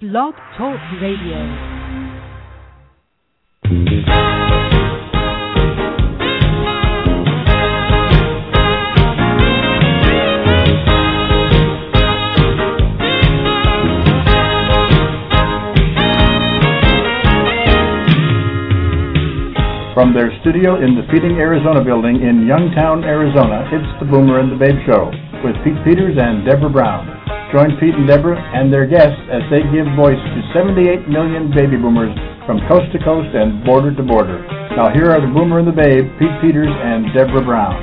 Blog Talk Radio. From their studio in the Feeding Arizona building in Youngtown, Arizona, it's the Boomer and the Babe Show with Pete Peters and Deborah Brown. Join Pete and Deborah and their guests as they give voice to 78 million baby boomers from coast to coast and border to border. Now here are the Boomer and the Babe, Pete Peters and Deborah Brown.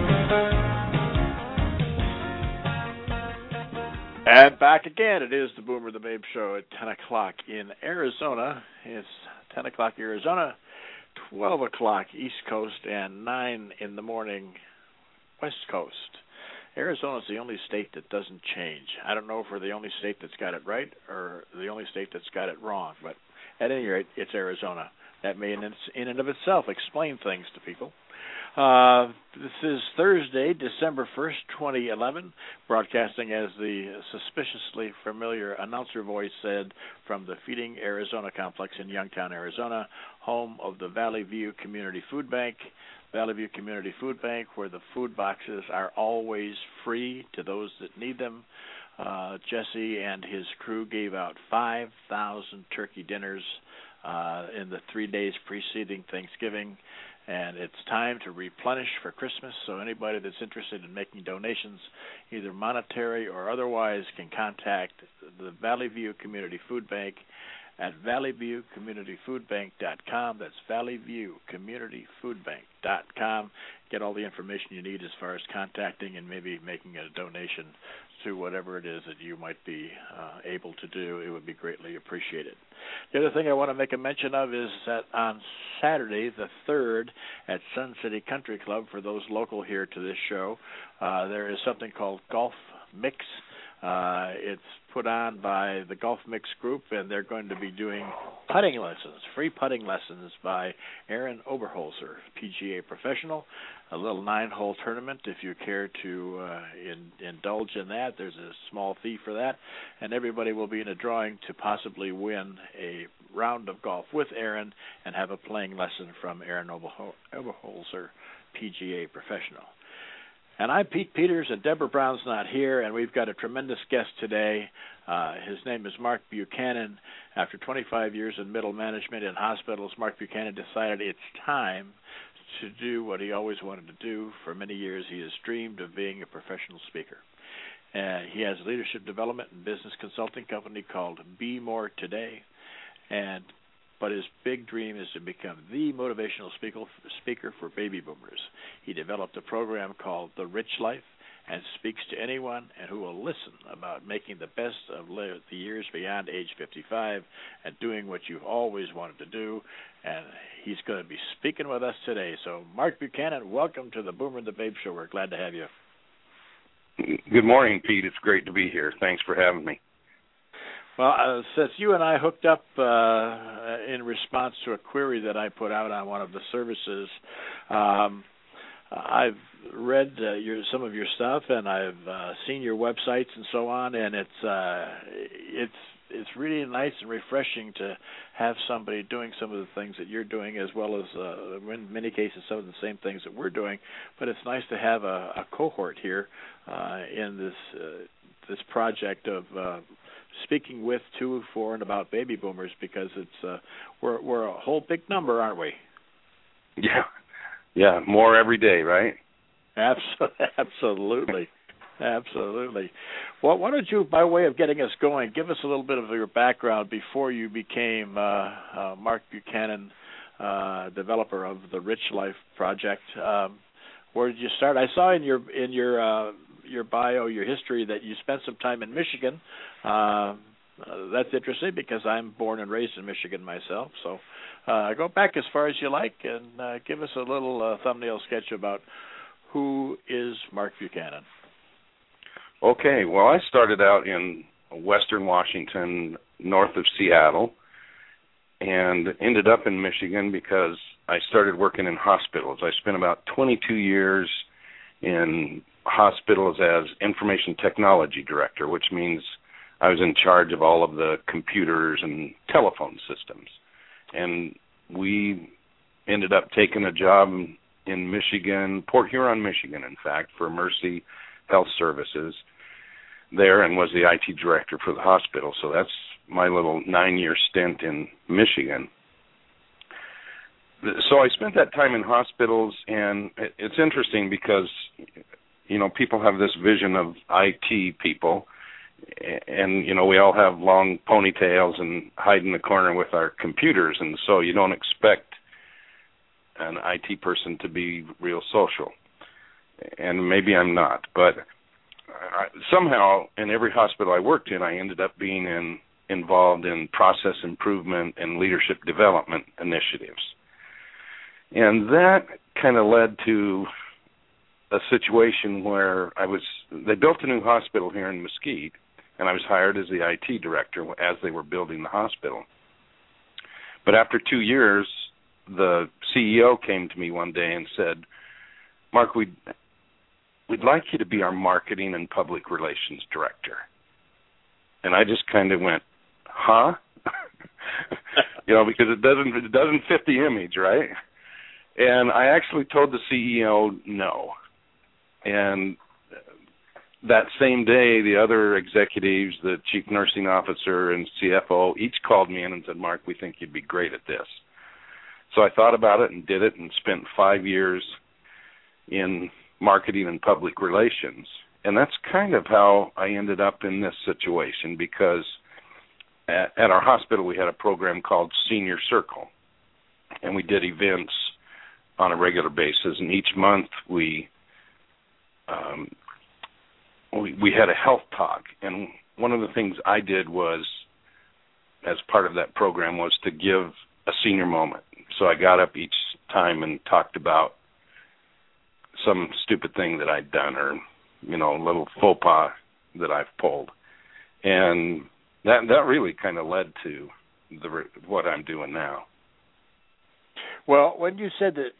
And back again, it is the Boomer and the Babe Show at 10 o'clock in Arizona. It's 10 o'clock Arizona. 12 o'clock East Coast, and 9 in the morning West Coast. Arizona is the only state that doesn't change. I don't know if we're the only state that's got it right or the only state that's got it wrong, but at any rate, it's Arizona. That may in and of itself explain things to people. This is Thursday, December 1st, 2011, broadcasting as the suspiciously familiar announcer voice said from the Feeding Arizona complex in Youngtown, Arizona, home of the Valley View Community Food Bank. Valley View Community Food Bank, where the food boxes are always free to those that need them. Jesse and his crew gave out 5,000 turkey dinners in the 3 days preceding Thanksgiving. And it's time to replenish for Christmas, so anybody that's interested in making donations, either monetary or otherwise, can contact the Valley View Community Food Bank at valleyviewcommunityfoodbank.com. That's valleyviewcommunityfoodbank.com. Get all the information you need as far as contacting and maybe making a donation to whatever it is that you might be able to do. It would be greatly appreciated. The other thing I want to make a mention of is that on Saturday, the 3rd, at Sun City Country Club, for those local here to this show, there is something called Golf Mix. It's put on by the Golf Mix Group, and they're going to be doing putting lessons, free putting lessons by Aaron Oberholzer, PGA professional. A little 9-hole tournament if you care to indulge in that. There's a small fee for that, and everybody will be in a drawing to possibly win a round of golf with Aaron and have a playing lesson from Aaron Oberholzer, PGA professional. And I'm Pete Peters, and Deborah Brown's not here, and we've got a tremendous guest today. His name is Mark Buchanan. After 25 years in middle management in hospitals, Mark Buchanan decided it's time to do what he always wanted to do. For many years, he has dreamed of being a professional speaker. He has a leadership development and business consulting company called Be More Today, but his big dream is to become the motivational speaker for baby boomers. He developed a program called The Rich Life and speaks to anyone and who will listen about making the best of the years beyond age 55 and doing what you've always wanted to do. And he's going to be speaking with us today. So, Mark Buchanan, welcome to the Boomer and the Babe Show. We're glad to have you. Good morning, Pete. It's great to be here. Thanks for having me. Well, since you and I hooked up in response to a query that I put out on one of the services, I've read some of your stuff, and I've seen your websites and so on, and it's really nice and refreshing to have somebody doing some of the things that you're doing, as well as in many cases some of the same things that we're doing. But it's nice to have a cohort here in this project of speaking with, to, for, and about baby boomers, because it's we're a whole big number, aren't we? Yeah, more every day, right? Absolutely. Well, why don't you, by way of getting us going, give us a little bit of your background before you became Mark Buchanan, developer of the Rich Life Project. Where did you start? I saw in your bio, your history, that you spent some time in Michigan. That's interesting because I'm born and raised in Michigan myself. So go back as far as you like and give us a little thumbnail sketch about who is Mark Buchanan. Okay, well, I started out in western Washington, north of Seattle, and ended up in Michigan because I started working in hospitals. I spent about 22 years in hospitals as information technology director, which means I was in charge of all of the computers and telephone systems. And we ended up taking a job in Michigan, Port Huron, Michigan, in fact, for Mercy Health Services there, and was the IT director for the hospital. So that's my little 9-year stint in Michigan. So I spent that time in hospitals, and it's interesting because, you know, people have this vision of IT people, and, you know, we all have long ponytails and hide in the corner with our computers, and so you don't expect an IT person to be real social. And maybe I'm not, but somehow in every hospital I worked in, I ended up being involved in process improvement and leadership development initiatives. And that kind of led to a situation where they built a new hospital here in Mesquite, and I was hired as the IT director as they were building the hospital. But after 2 years, the CEO came to me one day and said, "Mark, we'd like you to be our marketing and public relations director." And I just kind of went, huh? You know, because it doesn't fit the image, right? And I actually told the CEO no. And that same day, the other executives, the chief nursing officer and CFO, each called me in and said, "Mark, we think you'd be great at this." So I thought about it and did it, and spent 5 years in marketing and public relations. And that's kind of how I ended up in this situation, because at our hospital we had a program called Senior Circle, and we did events on a regular basis, and each month we had a health talk. And one of the things I did was, as part of that program, was to give a senior moment. So I got up each time and talked about some stupid thing that I'd done, or, you know, a little faux pas that I've pulled. And that really kind of led to what I'm doing now. Well, when you said that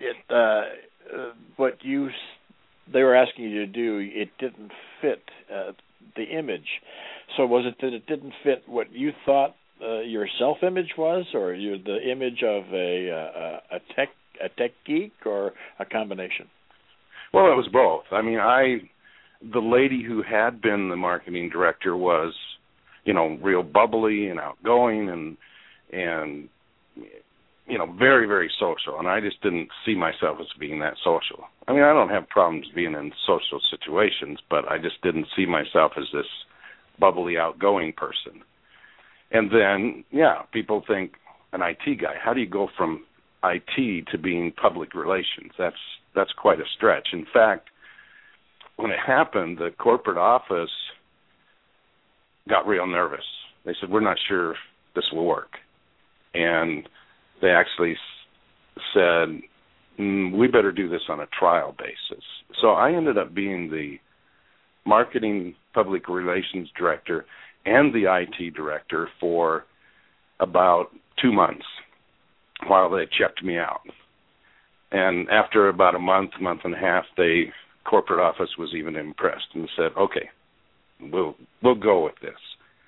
they were asking you to do, it didn't fit the image. So was it that it didn't fit what you thought your self-image was, or the image of a tech geek, or a combination? Well, it was both. I mean, the lady who had been the marketing director was, you know, real bubbly and outgoing and you know, very, very social, and I just didn't see myself as being that social. I mean, I don't have problems being in social situations, but I just didn't see myself as this bubbly, outgoing person. And then, yeah, people think, an IT guy, how do you go from IT to being public relations? That's quite a stretch. In fact, when it happened, the corporate office got real nervous. They said, "We're not sure this will work." And they actually said, "We better do this on a trial basis." So I ended up being the marketing public relations director and the IT director for about 2 months while they checked me out. And after about a month and a half, the corporate office was even impressed and said, "Okay, we'll go with this."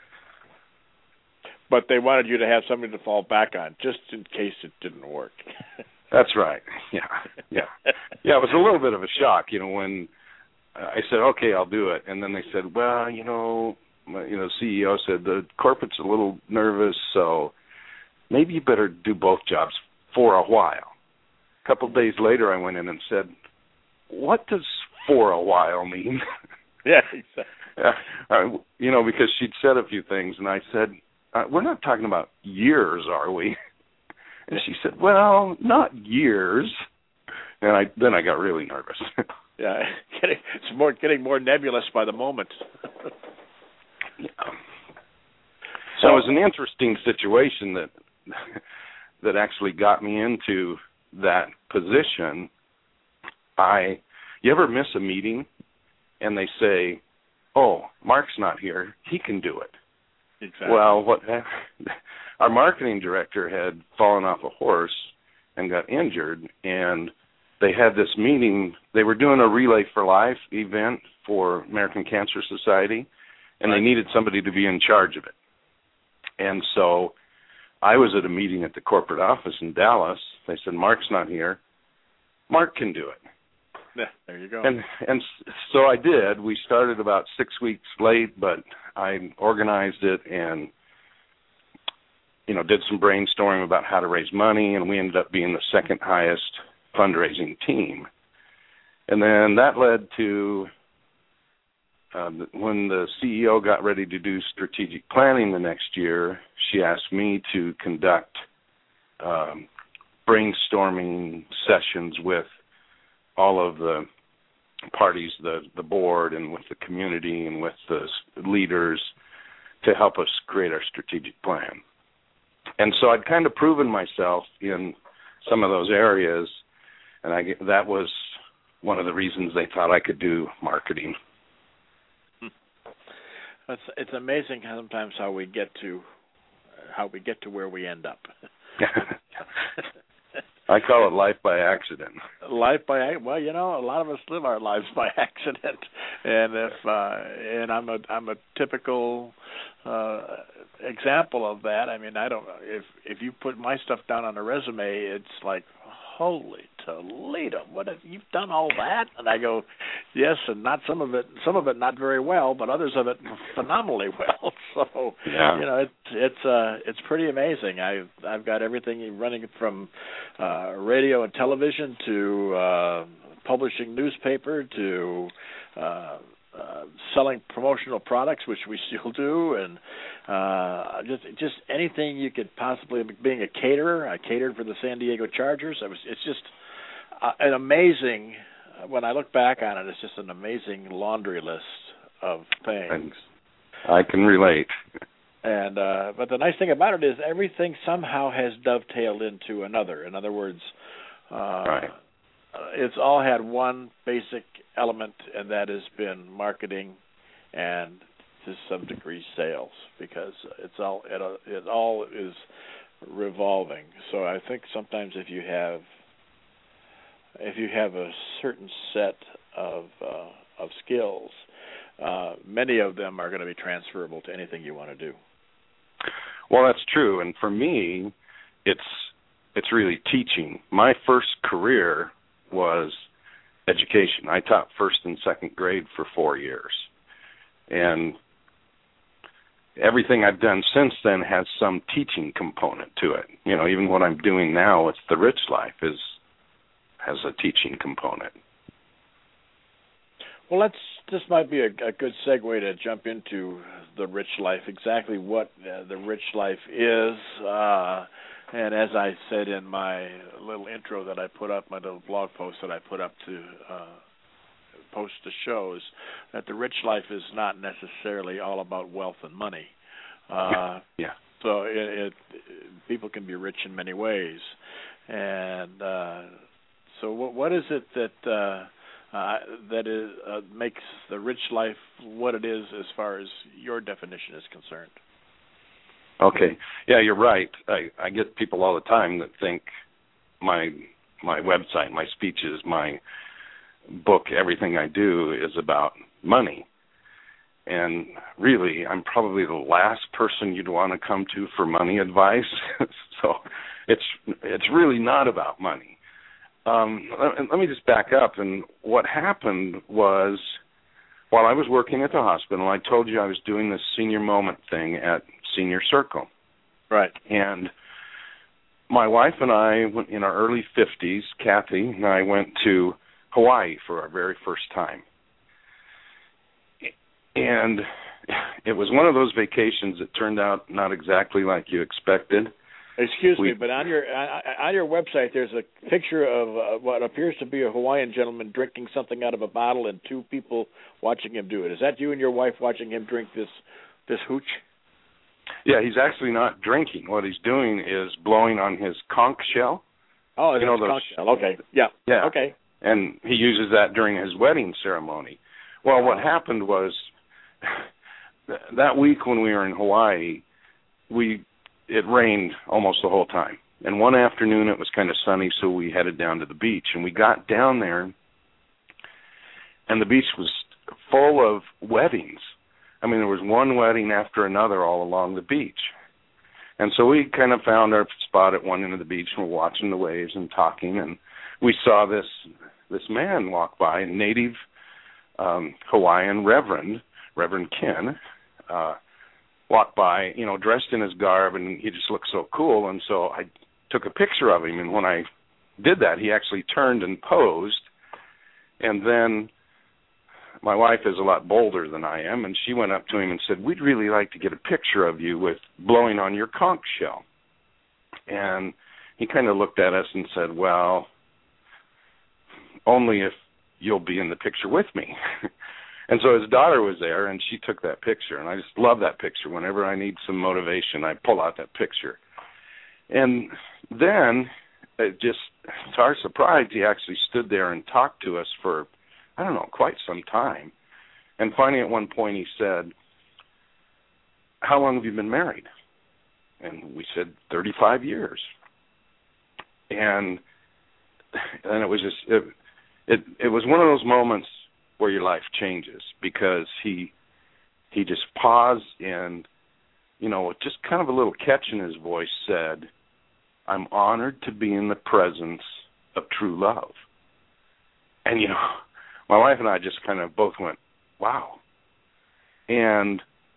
But they wanted you to have something to fall back on, just in case it didn't work. That's right. Yeah. It was a little bit of a shock, you know, when I said, "Okay, I'll do it," and then they said, "Well, the CEO said the corporate's a little nervous, so maybe you better do both jobs for a while." A couple of days later, I went in and said, "What does for a while mean?" Yeah, exactly. Because she'd said a few things, and I said, "We're not talking about years, are we?" And she said, "Well, not years." And then I got really nervous. Yeah, getting more nebulous by the moment. Yeah. So it was an interesting situation that actually got me into that position. You ever miss a meeting and they say, "Oh, Mark's not here, he can do it." Exactly. Well, our marketing director had fallen off a horse and got injured, and they had this meeting. They were doing a Relay for Life event for American Cancer Society, and they needed somebody to be in charge of it. And so I was at a meeting at the corporate office in Dallas. They said, Mark's not here. Mark can do it. Yeah, there you go. And so I did. We started about 6 weeks late, but I organized it and, did some brainstorming about how to raise money, and we ended up being the second highest fundraising team. And then that led to when the CEO got ready to do strategic planning the next year, she asked me to conduct brainstorming sessions with all of the parties, the board, and with the community and with the leaders to help us create our strategic plan. And so I'd kind of proven myself in some of those areas, and that was one of the reasons they thought I could do marketing. It's amazing sometimes how we get to where we end up. I call it life by accident. A lot of us live our lives by accident, and I'm a typical example of that. I mean, I don't. If you put my stuff down on a resume, it's like, holy Toledo! You've done all that? And I go, yes, and not some of it not very well, but others of it phenomenally well. So yeah. It's pretty amazing. I've got everything running from radio and television to publishing newspaper to selling promotional products, which we still do, and just anything you could possibly. Being a caterer, I catered for the San Diego Chargers. It's just an amazing. When I look back on it, it's just an amazing laundry list of things. I can relate. And but the nice thing about it is everything somehow has dovetailed into another. In other words, right. It's all had one basic element, and that has been marketing and to some degree sales, because it all is revolving. So I think sometimes if you have a certain set of skills, many of them are going to be transferable to anything you want to do. Well, that's true, and for me, it's really teaching. My first career was education. I taught first and second grade for 4 years, and everything I've done since then has some teaching component to it. Even what I'm doing now with The Rich Life has a teaching component. Well, this might be a good segue to jump into The Rich Life, exactly what The Rich Life is. And as I said in my little intro that I put up, my little blog post that I put up to post the shows, that The Rich Life is not necessarily all about wealth and money. Yeah. So people can be rich in many ways. And so what is it that makes The Rich Life what it is as far as your definition is concerned? Okay. Yeah, you're right. I get people all the time that think my website, my speeches, my book, everything I do is about money. And really, I'm probably the last person you'd want to come to for money advice. So it's really not about money. Let me just back up. And what happened was, while I was working at the hospital, I told you I was doing this senior moment thing at Senior Circle. Right. And my wife and I, in our early 50s, Kathy and I went to Hawaii for our very first time. And it was one of those vacations that turned out not exactly like you expected. Excuse me, but on your website, there's a picture of what appears to be a Hawaiian gentleman drinking something out of a bottle, and two people watching him do it. Is that you and your wife watching him drink this hooch? Yeah, he's actually not drinking. What he's doing is blowing on his conch shell. Oh, it's conch shell. Okay. Yeah. Yeah. Okay. And he uses that during his wedding ceremony. Well, what happened was that week when we were in Hawaii, it rained almost the whole time. And one afternoon it was kind of sunny, so we headed down to the beach. And we got down there, and the beach was full of weddings. I mean, there was one wedding after another all along the beach. And so we kind of found our spot at one end of the beach, and we're watching the waves and talking, and we saw this man walk by, a native Hawaiian Reverend Ken, walk by, you know, dressed in his garb, and he just looked so cool. And so I took a picture of him, and when I did that, he actually turned and posed. And then my wife is a lot bolder than I am, and she went up to him and said, "We'd really like to get a picture of you with blowing on your conch shell." And he kind of looked at us and said, "Well, only if you'll be in the picture with me." And so his daughter was there, and she took that picture, and I just love that picture. Whenever I need some motivation, I pull out that picture. And then, to our surprise, he actually stood there and talked to us for, I don't know, quite some time. And finally, at one point, he said, "How long have you been married?" And we said, 35 years. And it was just, it was one of those moments where your life changes, because he just paused and, you know, just kind of a little catch in his voice said, "I'm honored to be in the presence of true love." And, you know, my wife and I just kind of both went, wow. And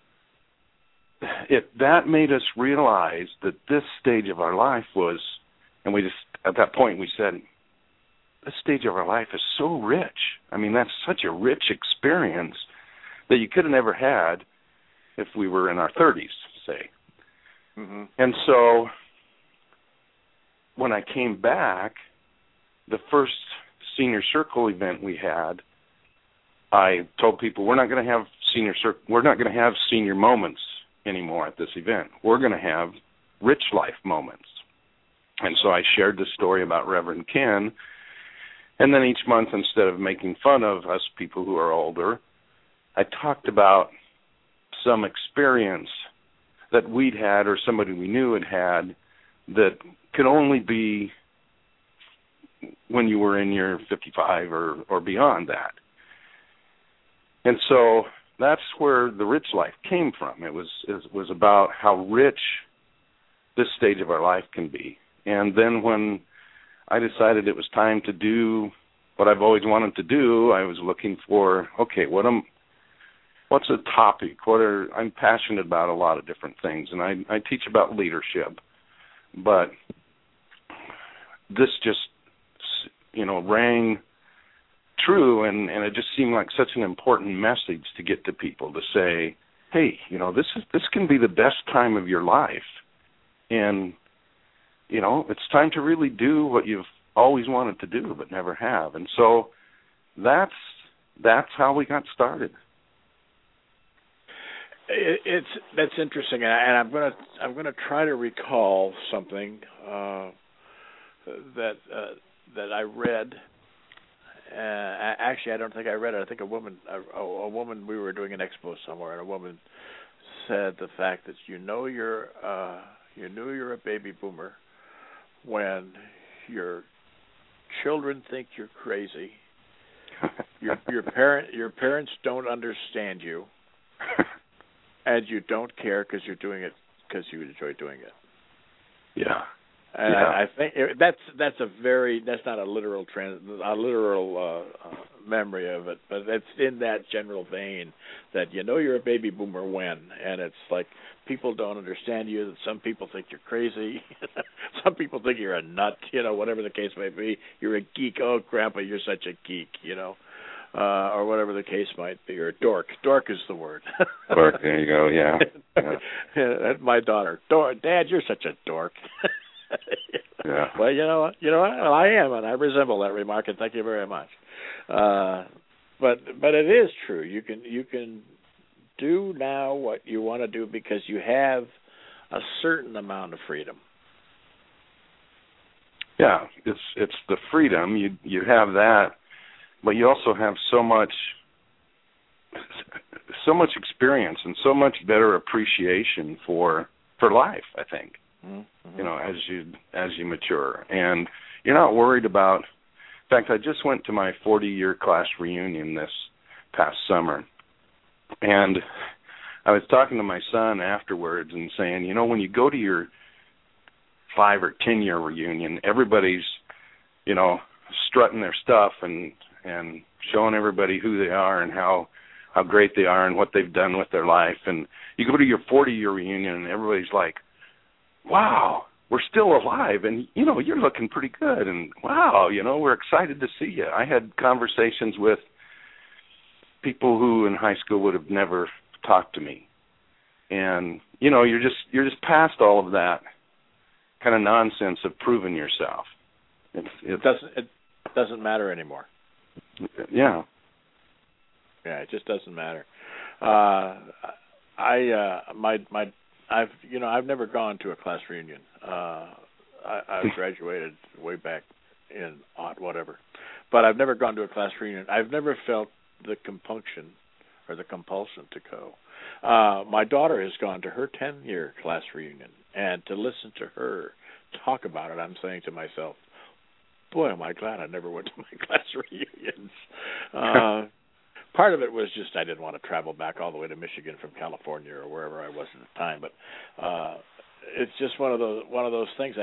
that made us realize that this stage of our life was, and we just, at that point we said, this stage of our life is so rich. I mean, that's such a rich experience that you could have never had if we were in our 30s, say. Mm-hmm. And so when I came back, the first senior circle event we had, I told people, we're not going to have senior moments anymore at this event. We're going to have rich life moments. And so I shared the story about Reverend Ken. And then each month, instead of making fun of us people who are older, I talked about some experience that we'd had or somebody we knew had had that could only be when you were in your 55 or beyond that. And so that's where the rich life came from. It was about how rich this stage of our life can be. And then when I decided it was time to do what I've always wanted to do, I was looking for, okay, what's a topic? I'm passionate about a lot of different things, and I teach about leadership. But this just, you know, rang true, and it just seemed like such an important message to get to people, to say, hey, you know, this can be the best time of your life, and, you know, it's time to really do what you've always wanted to do but never have. And so that's how we got started. That's interesting, and I'm gonna try to recall something that I read. Actually, I don't think I read it. I think a woman, we were doing an expo somewhere, and a woman said the fact that you knew you're a baby boomer when your children think you're crazy. Your parents don't understand you, and you don't care because you're doing it because you enjoy doing it. Yeah. And yeah. I think that's not a literal memory of it, but it's in that general vein that you know you're a baby boomer when, and it's like people don't understand you, that some people think you're crazy, some people think you're a nut, you know, whatever the case may be. You're a geek. Oh, Grandpa, you're such a geek, you know, or whatever the case might be. Or a dork. Dork is the word. Dork, there you go, yeah. That's my daughter. Dad, you're such a dork. Yeah. Well, you know what? Well, I am, and I resemble that remark, and thank you very much. But it is true. You can do now what you want to do because you have a certain amount of freedom. Yeah, it's the freedom. You have that, but you also have so much experience and so much better appreciation for life, I think. Mm-hmm. You know, as you mature, and you're not worried about. In fact, I just went to my 40-year class reunion this past summer, and I was talking to my son afterwards and saying, when you go to your 5 or 10 year reunion, everybody's, strutting their stuff and showing everybody who they are and how great they are and what they've done with their life. And you go to your 40-year reunion and everybody's like, wow, we're still alive, and, you're looking pretty good, and wow, we're excited to see you. I had conversations with people who in high school would have never talked to me. And, you're just past all of that kind of nonsense of proving yourself. It doesn't matter anymore. Yeah. Yeah, it just doesn't matter. I've never gone to a class reunion. I graduated way back in whatever, but I've never gone to a class reunion. I've never felt the compunction or the compulsion to go. My daughter has gone to her 10-year class reunion, and to listen to her talk about it, I'm saying to myself, boy, am I glad I never went to my class reunions. Part of it was just I didn't want to travel back all the way to Michigan from California or wherever I was at the time. But it's just one of those things.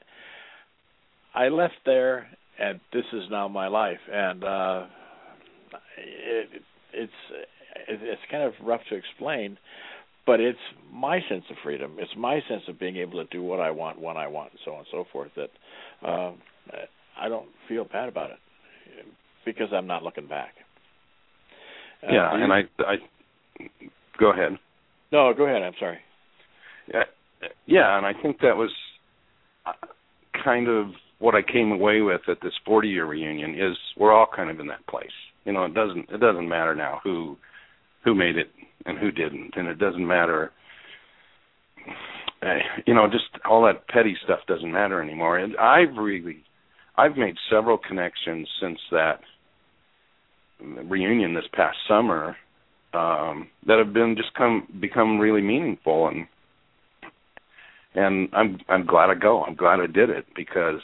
I left there, and this is now my life. And it's kind of rough to explain, but it's my sense of freedom. It's my sense of being able to do what I want, when I want, and so on and so forth. That I don't feel bad about it because I'm not looking back. Yeah, and I go ahead. No, go ahead. I'm sorry. Yeah, and I think that was kind of what I came away with at this 40-year reunion. Is we're all kind of in that place. It doesn't matter now who made it and who didn't, and it doesn't matter. Just all that petty stuff doesn't matter anymore. And I've made several connections since that reunion this past summer that have become really meaningful, and I'm glad I go. I'm glad I did it because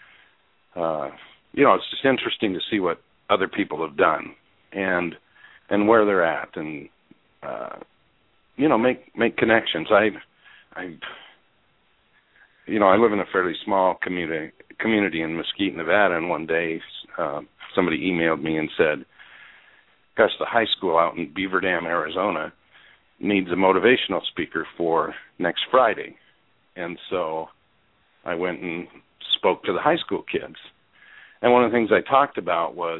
it's just interesting to see what other people have done and where they're at, and make connections. I live in a fairly small community in Mesquite, Nevada, and one day somebody emailed me and said, gosh, the high school out in Beaver Dam, Arizona, needs a motivational speaker for next Friday. And so I went and spoke to the high school kids. And one of the things I talked about was,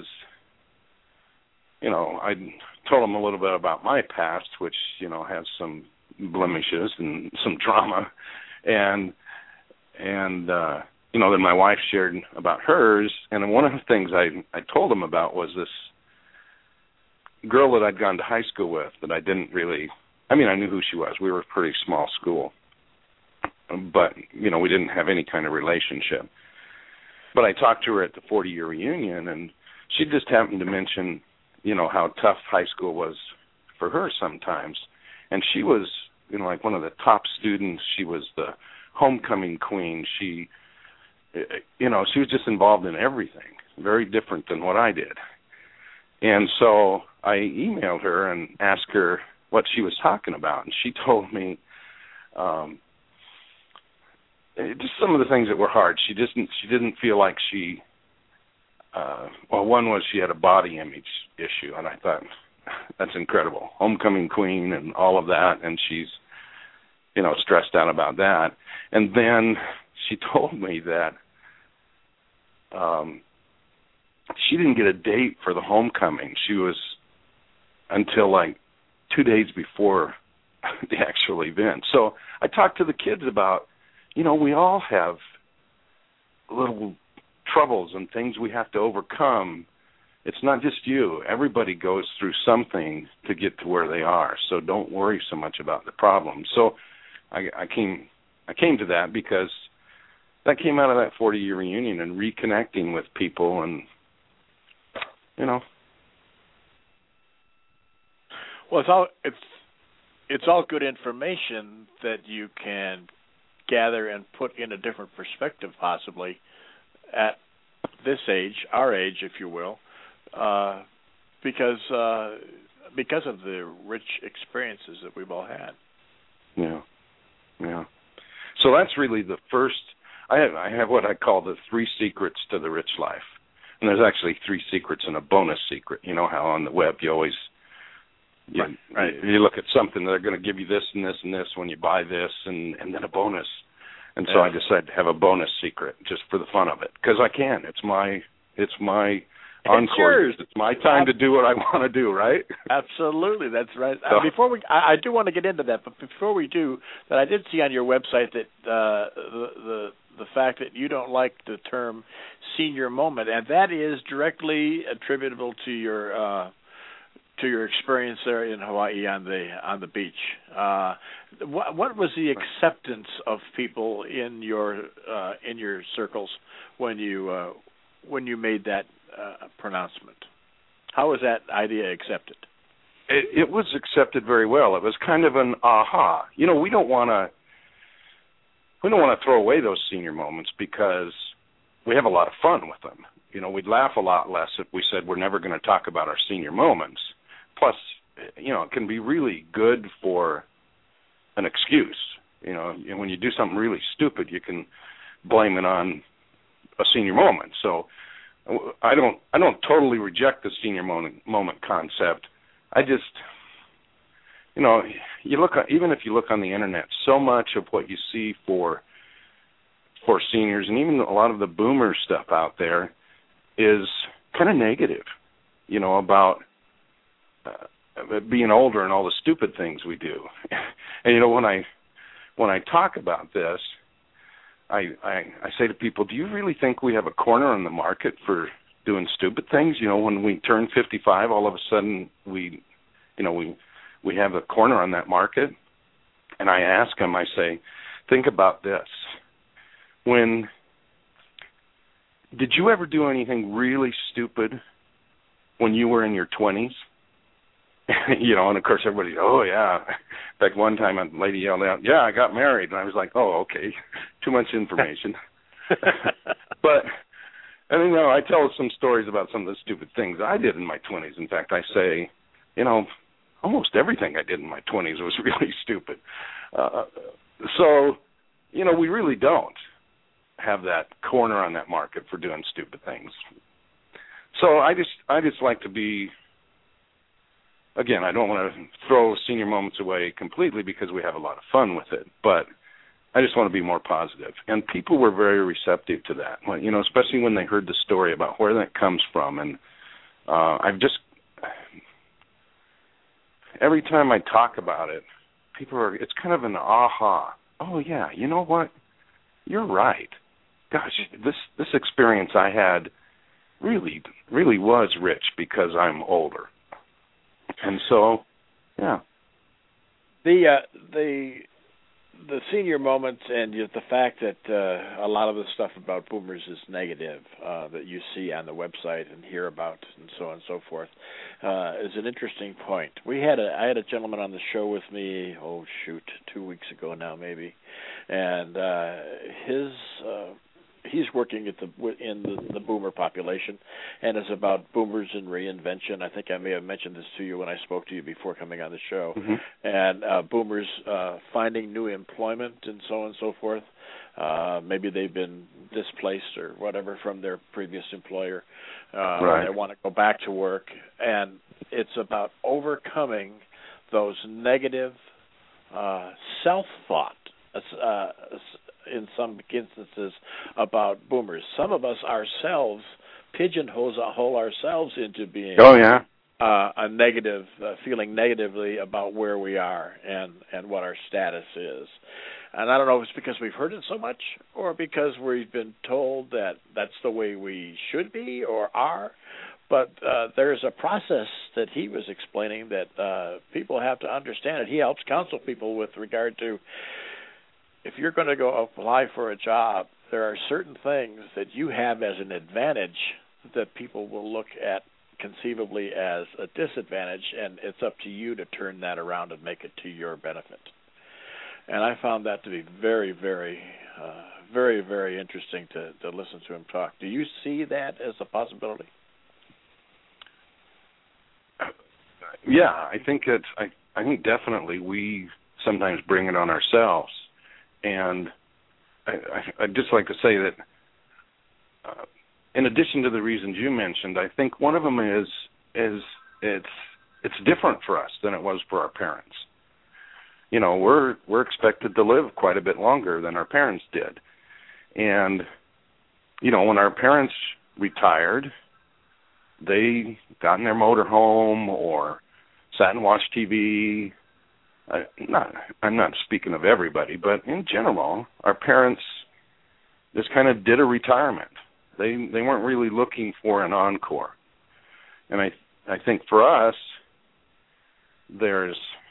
I told them a little bit about my past, which, has some blemishes and some drama. And then my wife shared about hers. And one of the things I told them about was this girl that I'd gone to high school with that I didn't really, I knew who she was. We were a pretty small school. But, we didn't have any kind of relationship. But I talked to her at the 40-year reunion, and she just happened to mention, how tough high school was for her sometimes. And she was, like one of the top students. She was the homecoming queen. She was just involved in everything, very different than what I did. And so I emailed her and asked her what she was talking about, and she told me just some of the things that were hard. She didn't feel like she. One was she had a body image issue, and I thought that's incredible, homecoming queen and all of that, and she's stressed out about that. And then she told me that she didn't get a date for the homecoming. She was until like 2 days before the actual event. So I talked to the kids about, we all have little troubles and things we have to overcome. It's not just you. Everybody goes through something to get to where they are. So don't worry so much about the problem. So I came to that because that came out of that 40-year reunion and reconnecting with people and, Well, it's all good information that you can gather and put in a different perspective, possibly at this age, our age, if you will, because because of the rich experiences that we've all had. Yeah. So that's really the first. I have what I call the 3 secrets to the rich life, and there's actually 3 secrets and a bonus secret. You know how on the web you always you look at something, they're going to give you this and this and this when you buy this, and then a bonus. And so I decided to have a bonus secret just for the fun of it, because I can. It's my encore. It's my time to do what I want to do, right? Absolutely, that's right. So, before I do want to get into that, but before we do, that I did see on your website that the fact that you don't like the term senior moment, and that is directly attributable to your experience there in Hawaii on the beach. What was the acceptance of people in your circles when you made that pronouncement? How was that idea accepted? It was accepted very well. It was kind of an aha. You know, we don't want to throw away those senior moments because we have a lot of fun with them. You know, we'd laugh a lot less if we said we're never going to talk about our senior moments. Plus, you know, it can be really good for an excuse. You know, when you do something really stupid, you can blame it on a senior moment. So I don't totally reject the senior moment concept. I just, you know, even if you look on the internet, so much of what you see for seniors, and even a lot of the boomer stuff out there, is kind of negative. You know, about being older and all the stupid things we do. And you know, when I talk about this, I say to people, do you really think we have a corner on the market for doing stupid things? You know, when we turn 55, all of a sudden we have a corner on that market. And I ask them, I say, think about this. Did you ever do anything really stupid when you were in your 20s? You know, and of course everybody, oh yeah. In fact, one time a lady yelled out, yeah, I got married. And I was like, oh, okay, too much information. But, and you know, I tell some stories about some of the stupid things I did in my 20s. In fact, I say, you know, almost everything I did in my 20s was really stupid. So, you know, we really don't have that corner on that market for doing stupid things. So I just like to be, again, I don't want to throw senior moments away completely because we have a lot of fun with it, but I just want to be more positive. And people were very receptive to that, you know, especially when they heard the story about where that comes from. And every time I talk about it, it's kind of an aha. Oh, yeah, you know what? You're right. Gosh, this experience I had really, really was rich because I'm older. And so, yeah. The senior moments and the fact that a lot of the stuff about boomers is negative that you see on the website and hear about and so on and so forth is an interesting point. I had a gentleman on the show with me, 2 weeks ago now maybe, and he's working in the boomer population, and it's about boomers and reinvention. I think I may have mentioned this to you when I spoke to you before coming on the show. Mm-hmm. And boomers finding new employment and so on and so forth. Maybe they've been displaced or whatever from their previous employer. Right. They want to go back to work, and it's about overcoming those negative self-thought. In some instances about boomers. Some of us ourselves pigeonhole ourselves into being a negative, feeling negatively about where we are and what our status is. And I don't know if it's because we've heard it so much or because we've been told that that's the way we should be or are. But there's a process that he was explaining that people have to understand. And he helps counsel people with regard to, if you're going to go apply for a job, there are certain things that you have as an advantage that people will look at conceivably as a disadvantage, and it's up to you to turn that around and make it to your benefit. And I found that to be very, very, very, very interesting to listen to him talk. Do you see that as a possibility? Yeah, I think I think definitely we sometimes bring it on ourselves, and I'd just like to say that in addition to the reasons you mentioned, I think one of them is it's different for us than it was for our parents. You know, we're expected to live quite a bit longer than our parents did, and you know, when our parents retired, they got in their motorhome or sat and watched TV. I'm not speaking of everybody, but in general, our parents just kind of did a retirement. They weren't really looking for an encore. And I think for us, we're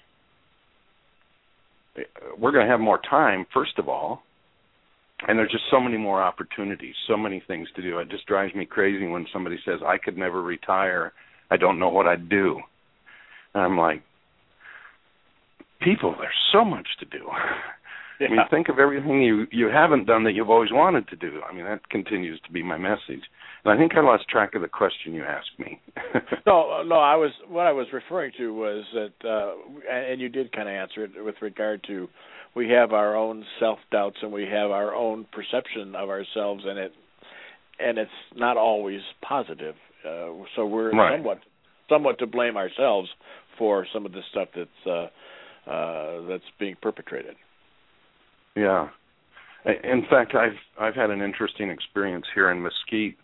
going to have more time, first of all, and there's just so many more opportunities, so many things to do. It just drives me crazy when somebody says, I could never retire. I don't know what I'd do. And I'm like, people, there's so much to do. Yeah. I mean, think of everything you haven't done that you've always wanted to do. I mean, that continues to be my message. And I think I lost track of the question you asked me. No. What I was referring to was that, and you did kind of answer it with regard to, we have our own self-doubts and we have our own perception of ourselves, and it's not always positive. So we're right. somewhat to blame ourselves for some of the stuff that's being perpetrated. Yeah. In fact, I've had an interesting experience here in Mesquite.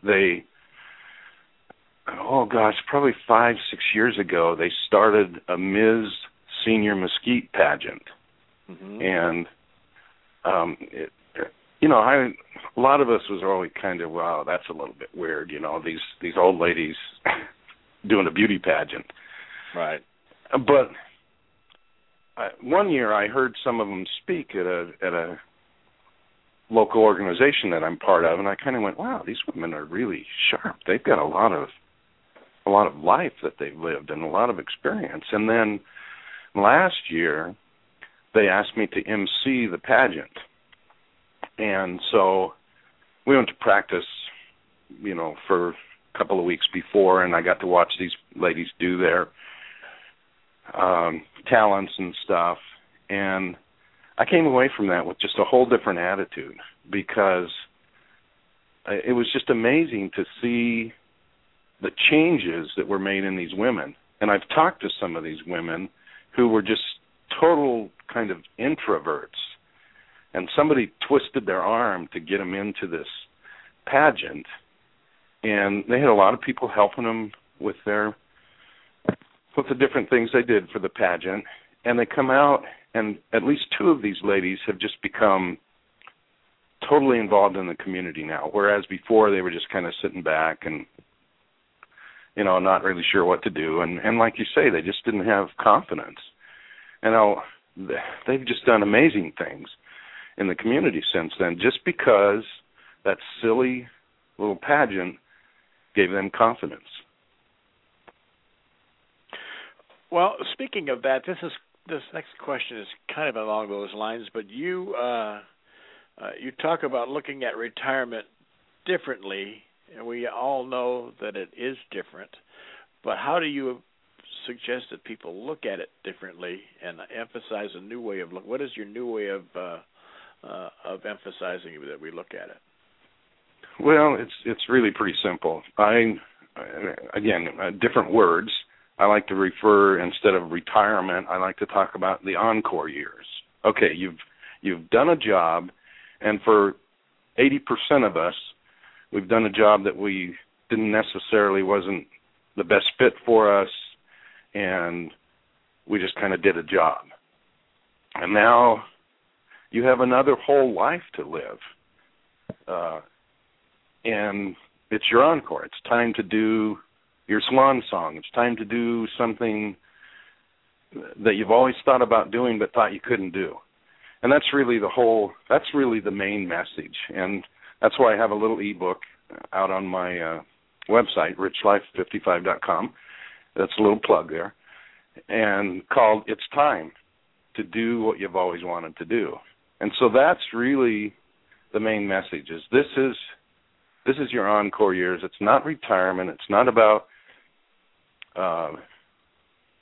Probably 5-6 years ago, they started a Ms. Senior Mesquite pageant. Mm-hmm. And, a lot of us was always kind of, wow, that's a little bit weird, these old ladies doing a beauty pageant. Right. But one year I heard some of them speak at a local organization that I'm part of, and I kind of went, wow, these women are really sharp. They've got a lot of life that they've lived and a lot of experience. And then last year they asked me to MC the pageant. And so we went to practice, for a couple of weeks before, and I got to watch these ladies do their talents and stuff. And I came away from that with just a whole different attitude, because it was just amazing to see the changes that were made in these women. And I've talked to some of these women who were just total kind of introverts, and somebody twisted their arm to get them into this pageant, and they had a lot of people helping them with the different things they did for the pageant, and they come out, and at least 2 of these ladies have just become totally involved in the community now, whereas before they were just kind of sitting back and not really sure what to do, and like you say, they just didn't have confidence. And now they've just done amazing things in the community since then, just because that silly little pageant gave them confidence. Well, speaking of that, this next question is kind of along those lines, but you talk about looking at retirement differently, and we all know that it is different, but how do you suggest that people look at it differently and emphasize a new way of looking? What is your new way of emphasizing that we look at it? Well, it's really pretty simple. Different words. I like to refer, instead of retirement, I like to talk about the encore years. Okay, you've done a job, and for 80% of us, we've done a job that we didn't necessarily wasn't the best fit for us, and we just kind of did a job. And now you have another whole life to live. And it's your encore. It's time to do your swan song. It's time to do something that you've always thought about doing but thought you couldn't do. And that's really the main message. And that's why I have a little ebook out on my website, richlife55.com. That's a little plug there. And called It's Time to Do What You've Always Wanted to Do. And so that's really the main message, is this is your encore years. It's not retirement. It's not about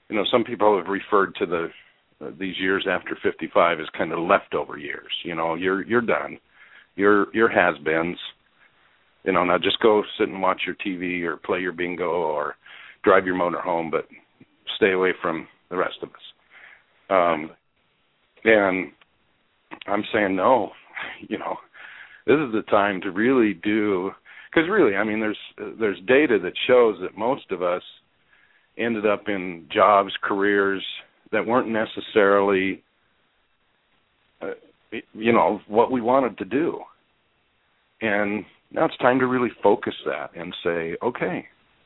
some people have referred to these years after 55 as kind of leftover years. You're done. You're has-beens. Now just go sit and watch your TV or play your bingo or drive your motor home, but stay away from the rest of us. And I'm saying no. This is the time to really do, because really, there's data that shows that most of us ended up in jobs, careers that weren't necessarily, what we wanted to do. And now it's time to really focus that and say, okay.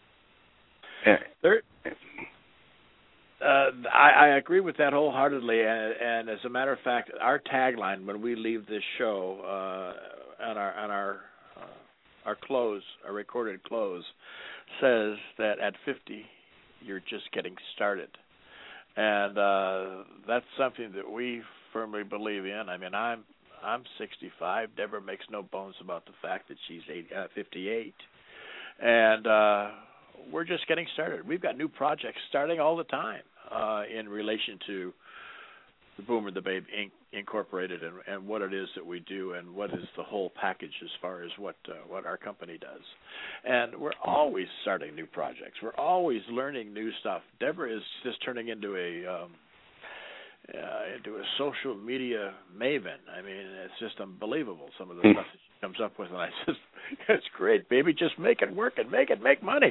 I agree with that wholeheartedly. And as a matter of fact, our tagline when we leave this show on our close, our recorded close, says that at 50, you're just getting started. And that's something that we firmly believe in. I'm 65. Deborah makes no bones about the fact that she's 58. And we're just getting started. We've got new projects starting all the time in relation to the Boomer the Babe Inc. Incorporated and what it is that we do and what is the whole package as far as what our company does. And we're always starting new projects. We're always learning new stuff. Deborah is just turning into a social media maven. It's just unbelievable, some of the stuff that she comes up with. And I said, that's great, baby. Just make it work and make money.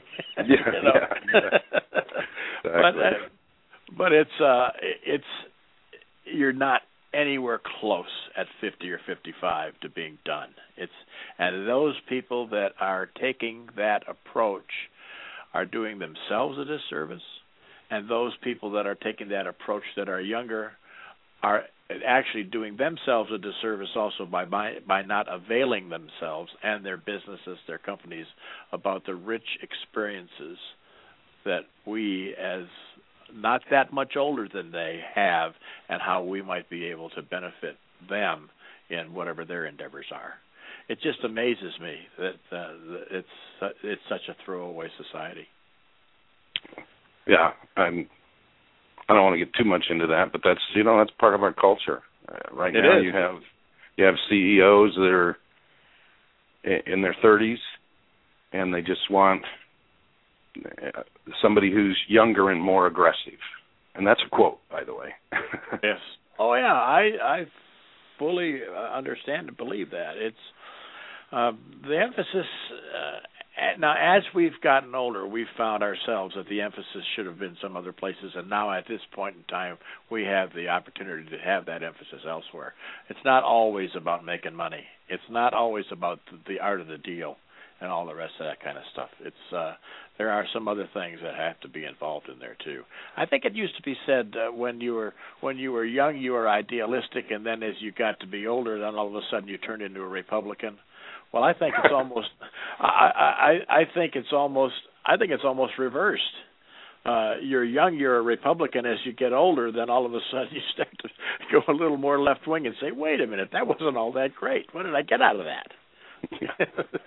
Exactly. But it's you're not anywhere close at 50 or 55 to being done. And those people that are taking that approach are doing themselves a disservice, and those people that are taking that approach that are younger are actually doing themselves a disservice also by not availing themselves and their businesses, their companies, about the rich experiences that we, as not that much older than they, have, and how we might be able to benefit them in whatever their endeavors are. It just amazes me that it's such a throwaway society. Yeah, I don't want to get too much into that, but that's part of our culture. Right now, you have CEOs that are in their 30s, and they just want somebody who's younger and more aggressive. And that's a quote, by the way. Yes. Oh, yeah, I fully understand and believe that. It's the emphasis. Now, as we've gotten older, we've found ourselves that the emphasis should have been some other places, and now at this point in time, we have the opportunity to have that emphasis elsewhere. It's not always about making money. It's not always about the art of the deal and all the rest of that kind of stuff. It's there are some other things that have to be involved in there too. I think it used to be said when you were young, you were idealistic, and then as you got to be older, then all of a sudden you turned into a Republican. Well, I think it's almost. I think it's almost reversed. You're young, you're a Republican. As you get older, then all of a sudden you start to go a little more left wing and say, "Wait a minute, that wasn't all that great. What did I get out of that?"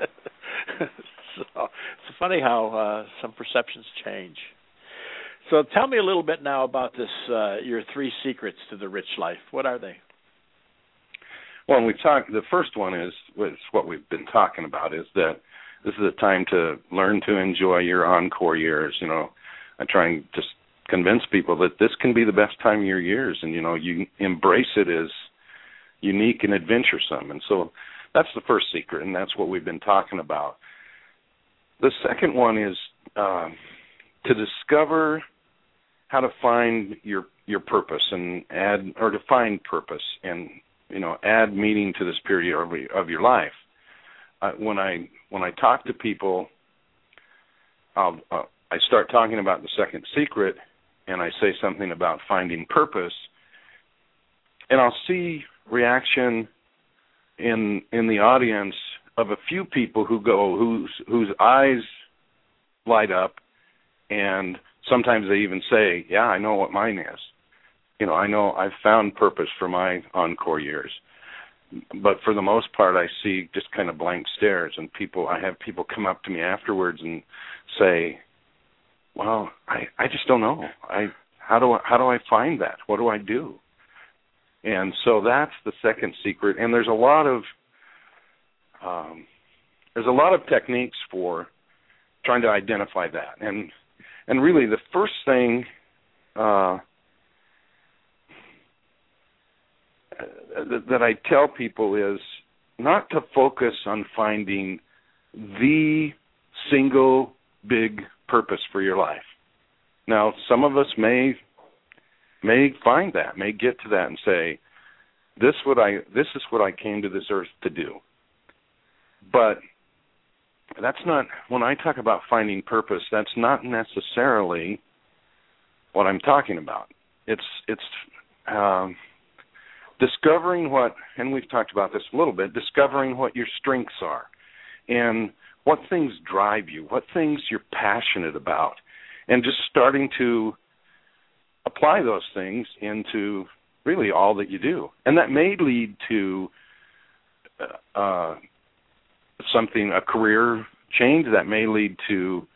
So it's funny how some perceptions change. So tell me a little bit now about this. Your 3 secrets to the rich life. What are they? Well, the first one is what we've been talking about, is that this is a time to learn to enjoy your encore years. I try and just convince people that this can be the best time of your years, and, you embrace it as unique and adventuresome. And so that's the first secret, and that's what we've been talking about. The second one is to discover how to find your purpose to find purpose and add meaning to this period of your life. When I talk to people, I start talking about the second secret, and I say something about finding purpose, and I'll see reaction in the audience of a few people whose eyes light up, and sometimes they even say, "Yeah, I know what mine is. I know I've found purpose for my encore years." But for the most part, I see just kind of blank stares, and I have people come up to me afterwards and say, "Well, I just don't know. how do I find that? What do I do? And so that's the second secret. And there's a lot of techniques for trying to identify that. And really, the first thing that I tell people is not to focus on finding the single big purpose for your life. Now, some of us may find that, may get to that and say, this is what I came to this earth to do. But that's not, when I talk about finding purpose, that's not necessarily what I'm talking about. It's discovering what, and we've talked about this a little bit, discovering what your strengths are and what things drive you, what things you're passionate about, and just starting to apply those things into really all that you do. And that may lead to a career change. That may lead to,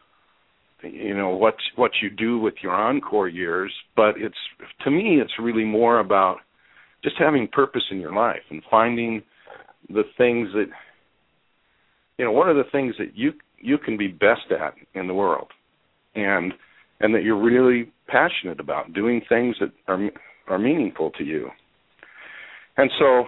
what you do with your encore years. But to me, it's really more about just having purpose in your life and finding the things that, what are the things that you can be best at in the world, and that you're really passionate about, doing things that are meaningful to you. And so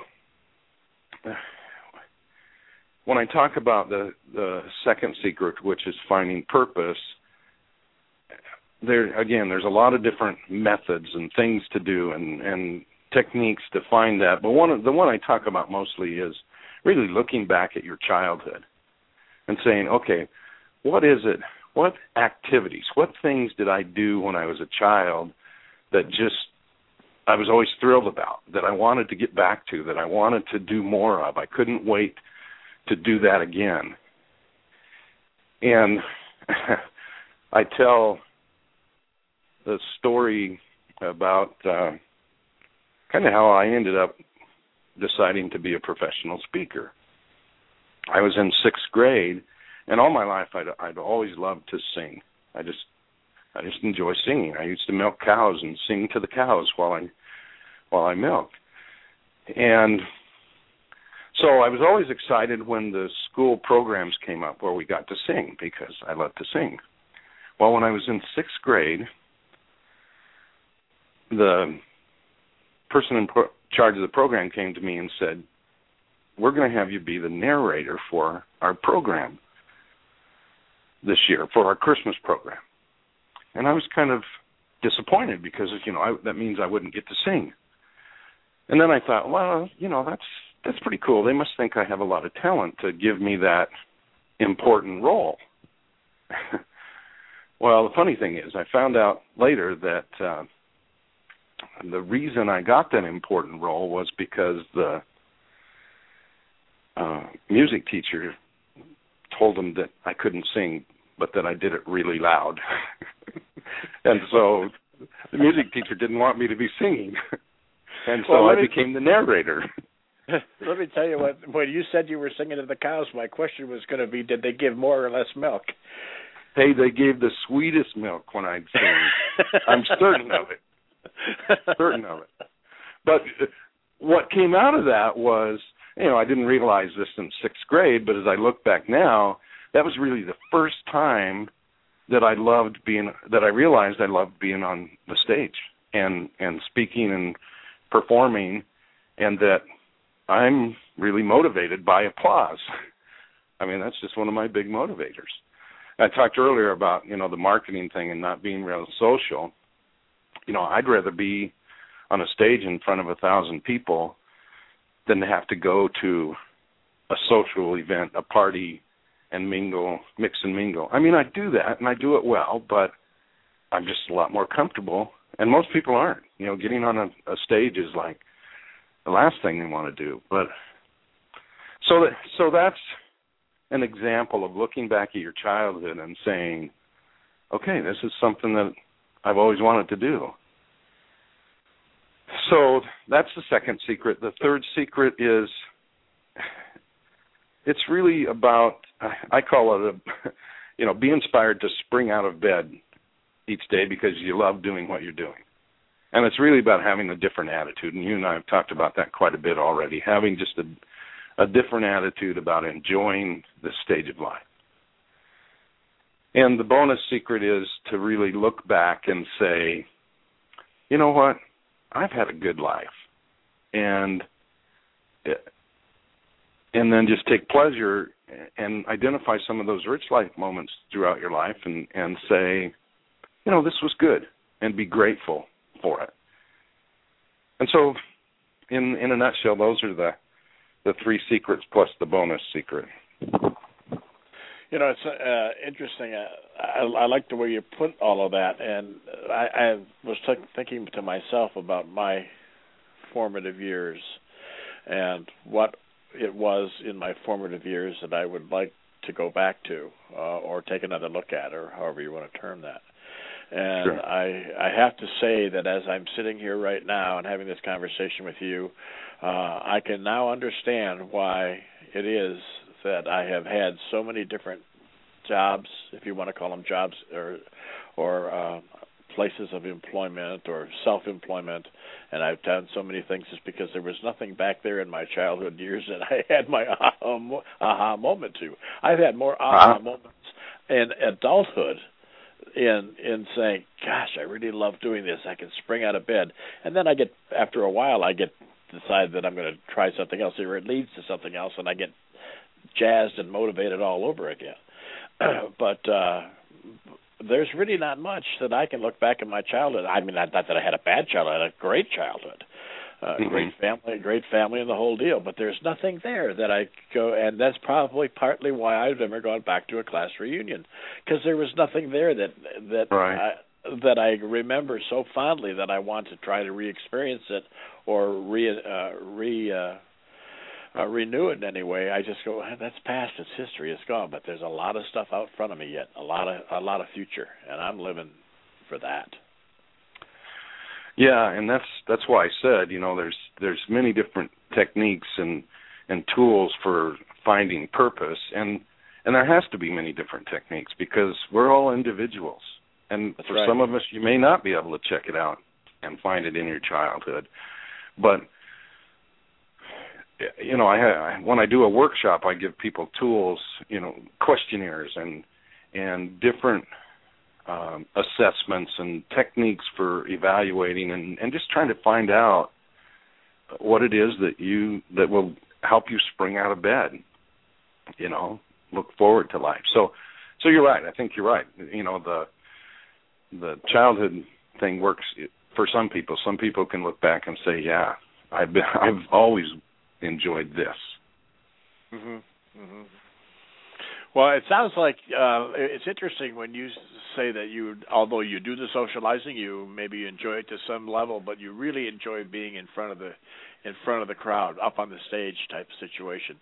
when I talk about the second secret, which is finding purpose, there's a lot of different methods and things to do and techniques to find that. But the one I talk about mostly is really looking back at your childhood and saying, okay, what is it? What activities, what things did I do when I was a child that I was always thrilled about, that I wanted to get back to, that I wanted to do more of? I couldn't wait to do that again. And I tell the story about kind of how I ended up deciding to be a professional speaker. I was in 6th grade, and all my life I'd always loved to sing. I just enjoy singing. I used to milk cows and sing to the cows while I milked. And so I was always excited when the school programs came up where we got to sing, because I love to sing. Well, when I was in 6th grade, the person in charge of the program came to me and said, we're going to have you be the narrator for our program this year, for our Christmas program. And I was kind of disappointed because, that means I wouldn't get to sing. And then I thought, well, that's pretty cool. They must think I have a lot of talent to give me that important role. Well, the funny thing is, I found out later that the reason I got that important role was because the music teacher told them that I couldn't sing, but that I did it really loud. And so the music teacher didn't want me to be singing. And so I became the narrator. Let me tell you when you said you were singing to the cows, my question was going to be, did they give more or less milk? Hey, they gave the sweetest milk when I'd sing. I'm certain of it. But what came out of that was, I didn't realize this in 6th grade, but as I look back now, that was really the first time that I realized I loved being on the stage and speaking and performing, and that I'm really motivated by applause. I mean, that's just one of my big motivators. I talked earlier about, the marketing thing and not being real social. I'd rather be on a stage in front of 1,000 people than to have to go to a social event, a party, and mix and mingle. I mean, I do that, and I do it well, but I'm just a lot more comfortable, and most people aren't. Getting on a stage is like the last thing they want to do. But so that's an example of looking back at your childhood and saying, okay, this is something that I've always wanted to do. So that's the second secret. The third secret is, it's really about, I call it be inspired to spring out of bed each day because you love doing what you're doing. And it's really about having a different attitude, and you and I have talked about that quite a bit already, having just a different attitude about enjoying this stage of life. And the bonus secret is to really look back and say, you know what, I've had a good life. And then just take pleasure and identify some of those rich life moments throughout your life and say, you know, this was good, and be grateful for it. And so, in a nutshell, those are the three secrets plus the bonus secret. You know, it's interesting. I like the way you put all of that, and I was thinking to myself about my formative years and what it was in my formative years that I would like to go back to or take another look at, or however you want to term that. And sure. I have to say that as I'm sitting here right now and having this conversation with you, I can now understand why it is that I have had so many different jobs, if you want to call them jobs, or places of employment or self-employment, and I've done so many things just because there was nothing back there in my childhood years that I had my aha moment to. I've had more aha moments in adulthood in saying, gosh, I really love doing this. I can spring out of bed. And then after a while, I decide that I'm going to try something else, or it leads to something else, and I get jazzed and motivated all over again. But there's really not much that I can look back at my childhood. I mean, not that I had a bad childhood. I had a great childhood. Great family and the whole deal. But there's nothing there that I go, and that's probably partly why I've never gone back to a class reunion, because there was nothing there that I remember so fondly that I want to try to re-experience it or renew it in any way. I just go, that's past, it's history, it's gone. But there's a lot of stuff out front of me yet, a lot of future, and I'm living for that. Yeah, and that's why I said, you know, there's many different techniques and tools for finding purpose, and there has to be many different techniques because we're all individuals. And that's for right. some of us, you may not be able to check it out and find it in your childhood. But, you know, when I do a workshop, I give people tools, you know, questionnaires and different assessments and techniques for evaluating and just trying to find out what it is that will help you spring out of bed, you know, look forward to life. So you're right. I think you're right. You know, the childhood thing works for some people. Some people can look back and say, yeah, I've always enjoyed this. Mm-hmm. Well, it sounds like it's interesting when you say that although you do the socializing, you maybe enjoy it to some level, but you really enjoy being in front of the crowd, up on the stage type situation.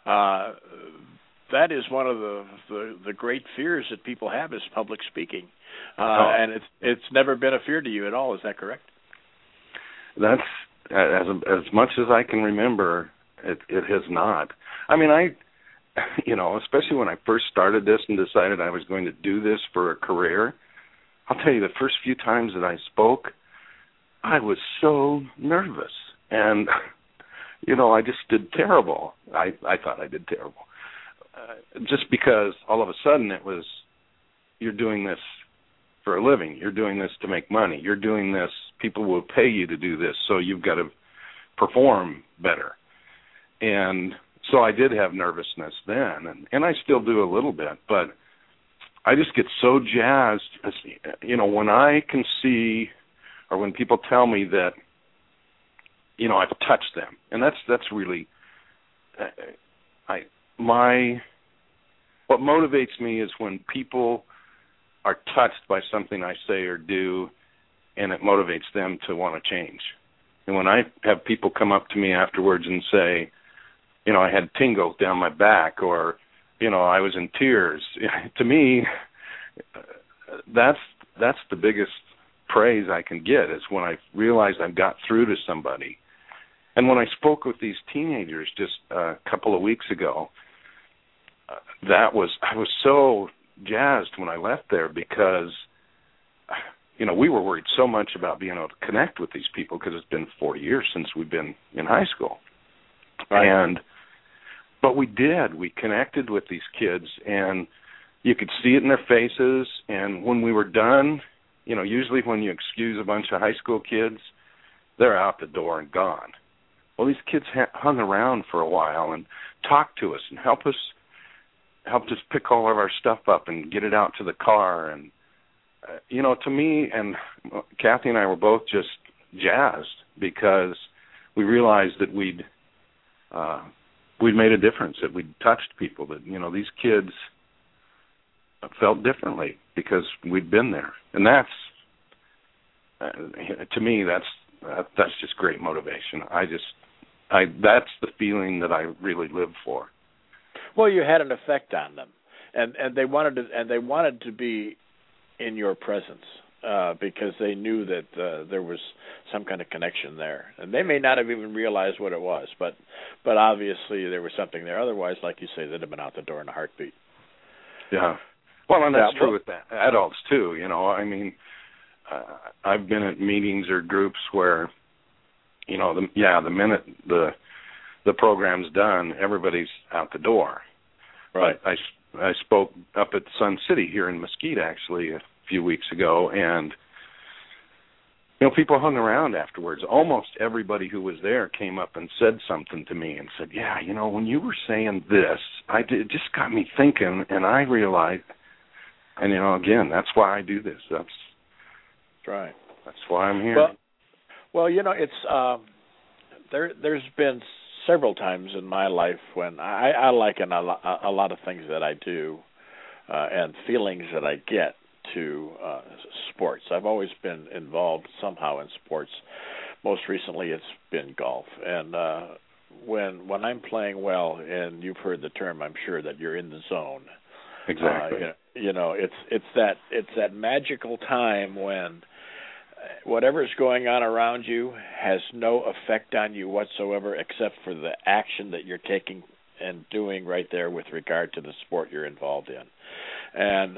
That is one of the great fears that people have is public speaking, and it's never been a fear to you at all. Is that correct? That's as much as I can remember. It has not. I mean, you know, especially when I first started this and decided I was going to do this for a career, I'll tell you, the first few times that I spoke, I was so nervous. And, you know, I just did terrible. I thought I did terrible. Just because all of a sudden it was, you're doing this for a living. You're doing this to make money. You're doing this, people will pay you to do this, so you've got to perform better. And so I did have nervousness then, and I still do a little bit, but I just get so jazzed, you know, when I can see or when people tell me that, you know, I've touched them. And that's really, what motivates me is when people are touched by something I say or do, and it motivates them to want to change. And when I have people come up to me afterwards and say, you know, I had tingles down my back, or, you know, I was in tears. To me, that's the biggest praise I can get, is when I realize I've got through to somebody. And when I spoke with these teenagers just a couple of weeks ago, I was so jazzed when I left there, because we were worried so much about being able to connect with these people because it's been 40 years since we've been in high school. Right. But we did. We connected with these kids, and you could see it in their faces. And when we were done, usually when you excuse a bunch of high school kids, they're out the door and gone. Well, these kids hung around for a while and talked to us and helped us pick all of our stuff up and get it out to the car. And to me, and Kathy and I were both just jazzed because we realized that we'd made a difference, that we'd touched people, that these kids felt differently because we'd been there. And that's, to me, that's just great motivation. That's the feeling that I really live for. Well, you had an effect on them, and they wanted to be in your presence because they knew that there was some kind of connection there, and they may not have even realized what it was, but obviously there was something there. Otherwise, like you say, they'd have been out the door in a heartbeat. Yeah. Well, and that's true with adults too. I've been at meetings or groups where, the minute the program's done, everybody's out the door. Right. But I spoke up at Sun City here in Mesquite actually a few weeks ago, and people hung around afterwards. Almost everybody who was there came up and said something to me and said, "Yeah, when you were saying this, it just got me thinking, and I realized." And again, that's why I do this. That's right. That's why I'm here. Well, it's there's been several times in my life when I liken a lot of things that I do and feelings that I get to sports. I've always been involved somehow in sports. Most recently, it's been golf. And when I'm playing well, and you've heard the term, I'm sure, that you're in the zone. Exactly. It's that magical time when whatever's going on around you has no effect on you whatsoever, except for the action that you're taking and doing right there with regard to the sport you're involved in. And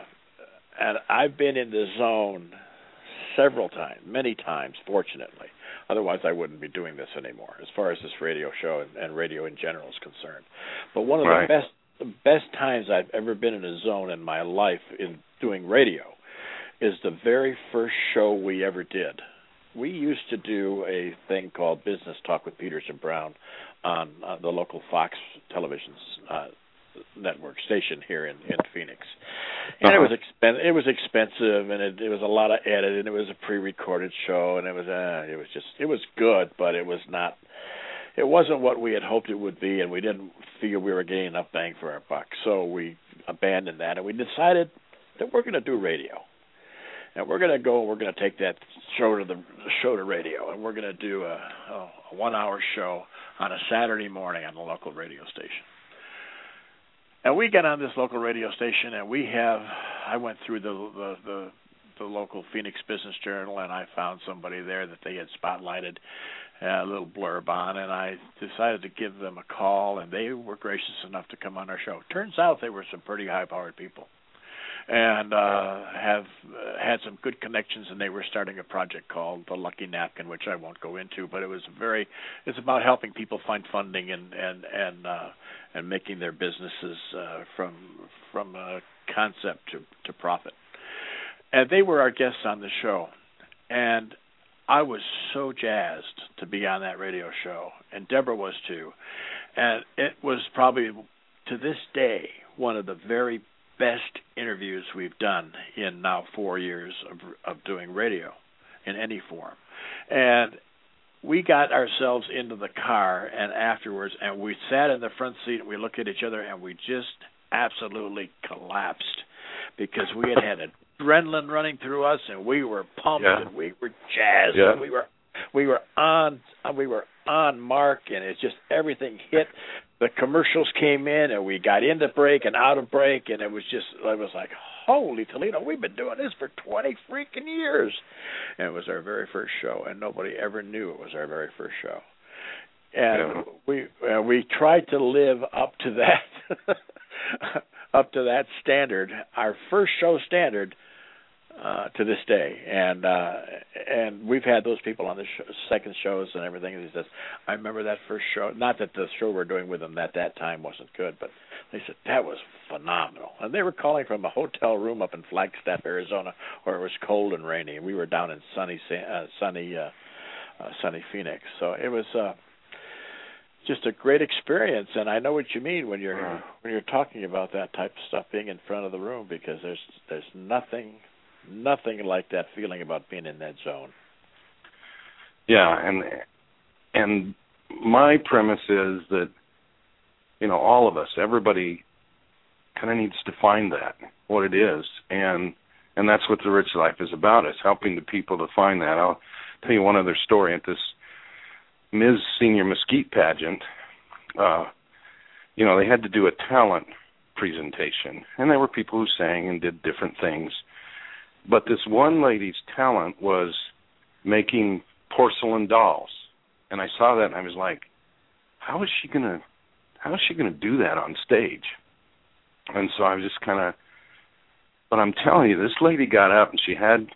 I've been in the zone several times, many times, fortunately. Otherwise, I wouldn't be doing this anymore, as far as this radio show and radio in general is concerned. But one of the best times I've ever been in a zone in my life in doing radio is the very first show we ever did. We used to do a thing called Business Talk with Peters and Brown on the local Fox television network station here in Phoenix. And it was expensive, and it was a lot of edit, and it was a pre-recorded show, and it was good, but it wasn't what we had hoped it would be, and we didn't feel we were getting enough bang for our buck. So we abandoned that, and we decided that we're going to do radio. And we're going to go and we're going to take that show to radio, and we're going to do a 1-hour show on a Saturday morning on the local radio station. And we got on this local radio station, and I went through the local Phoenix Business Journal, and I found somebody there that they had spotlighted a little blurb on, and I decided to give them a call, and they were gracious enough to come on our show. Turns out they were some pretty high-powered people, and have had some good connections, and they were starting a project called The Lucky Napkin, which I won't go into, but it's about helping people find funding and making their businesses from a concept to profit. And they were our guests on the show, and I was so jazzed to be on that radio show, and Deborah was too. And it was probably, to this day, one of the very best interviews we've done in now 4 years of doing radio in any form. And we got ourselves into the car and afterwards, and we sat in the front seat, and we looked at each other, and we just absolutely collapsed because we had adrenaline running through us, and we were pumped, and we were jazzed, and we were on mark, and it's just everything hit. The commercials came in, and we got into break and out of break, and it was like, holy Toledo, we've been doing this for 20 freaking years. And it was our very first show, and nobody ever knew it was our very first show. And we tried to live up to that up to that standard. Our first show standard to this day, and we've had those people on the second shows and everything. And he says, "I remember that first show. Not that the show we're doing with them at that time wasn't good, but they said that was phenomenal." And they were calling from a hotel room up in Flagstaff, Arizona, where it was cold and rainy, and we were down in sunny Phoenix. So it was just a great experience. And I know what you mean when you're talking about that type of stuff, being in front of the room, because there's nothing like that feeling about being in that zone. Yeah, and my premise is that, you know, all of us, everybody kind of needs to find that, what it is, and that's what the Rich Life is about, is helping the people to find that. I'll tell you one other story. At this Ms. Senior Mesquite pageant, you know, they had to do a talent presentation, and there were people who sang and did different things. But this one lady's talent was making porcelain dolls, and I saw that and I was like, how is she gonna do that on stage? And so I was just kind of, but I'm telling you, this lady got up and she had